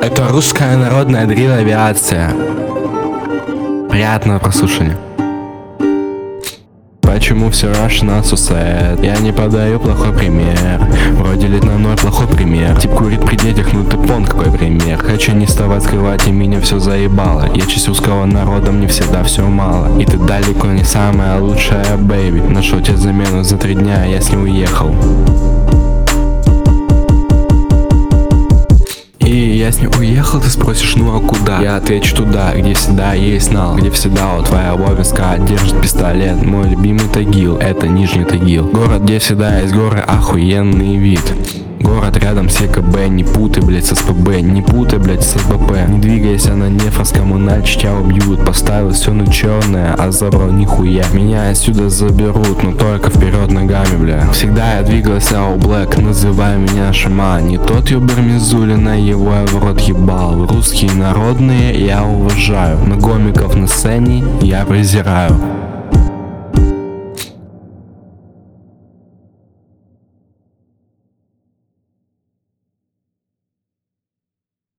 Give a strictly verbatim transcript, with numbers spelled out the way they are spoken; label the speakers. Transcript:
Speaker 1: Это русская народная дрилл-авиация. Приятного прослушивания. Почему все Russian not so sad? Я не подаю плохой пример. Вроде лет на мной плохой пример. Тип курит при детях, ну ты пон какой пример. Хочу не вставать, скрывать, и меня все заебало. Я часть узкого народа, мне всегда все мало. И ты далеко не самая лучшая, бэйби. Нашел тебе замену за три дня, я с ним уехал. И я с ним уехал, ты спросишь, ну а куда? Я отвечу туда, где всегда есть нал, где всегда вот твоя вовеска держит пистолет. Мой любимый Тагил, это Нижний Тагил. Город, где всегда есть горы, охуенный вид. Город рядом с ЕКБ, не путай, блять, с СПБ, не путай, блять, с СБП. Не двигайся на Нефорском, иначе тебя убьют. Поставил все на черное, а забрал нихуя. Меня отсюда заберут, но только вперед ногами, бля. Всегда я двигался all black, называй меня Шама. Не тот юбер Мизулина, его я в рот ебал. Русские народные я уважаю, но гомиков на сцене я презираю.